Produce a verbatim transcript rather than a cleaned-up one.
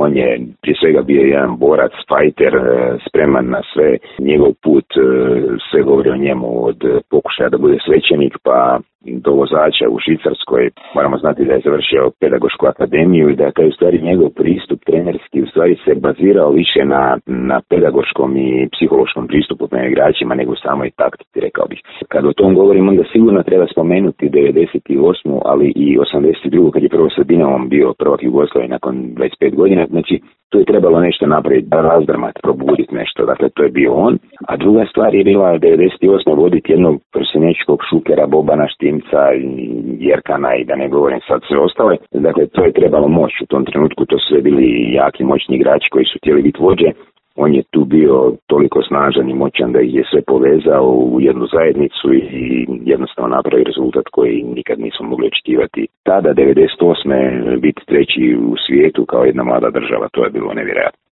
On je prije svega bio jedan borac, fajter, spreman na sve. Njegov put, sve govori o njemu, od pokušaja da bude svećenik pa do vozača u Švicarskoj. Moramo znati da je završio pedagošku akademiju i da je taj u stvari njegov pristup trenerski u stvari se bazirao više na, na pedagoškom i psihološkom pristupu prema igračima nego samoj taktici, rekao bih. Kad o tom govorim, onda sigurno treba spomenuti devedeset osmu ali i osamdeset drugu kad je prvo sa Dinamom bio prvak Jugoslavije nakon dvadeset pet godina. Znači, tu je trebalo nešto napraviti, razdrmati, probuditi nešto. Dakle, to je bio on. A druga stvar je bila devedeset osme voditi jednog prosjenečkog Šukera, Bobana, Štimca, Jerkana i da ne govorim sad sve ostale. Dakle, to je trebalo moć u tom trenutku. To su sve bili jaki, moćni igrači koji su htjeli biti vođe. On je tu bio toliko snažan i moćan da ih je sve povezao u jednu zajednicu i jednostavno napravi rezultat koji nikad nismo mogli očekivati. Tada, devedeset osme biti treći u svijetu kao jedna mlada država, to je bilo nevjerojatno.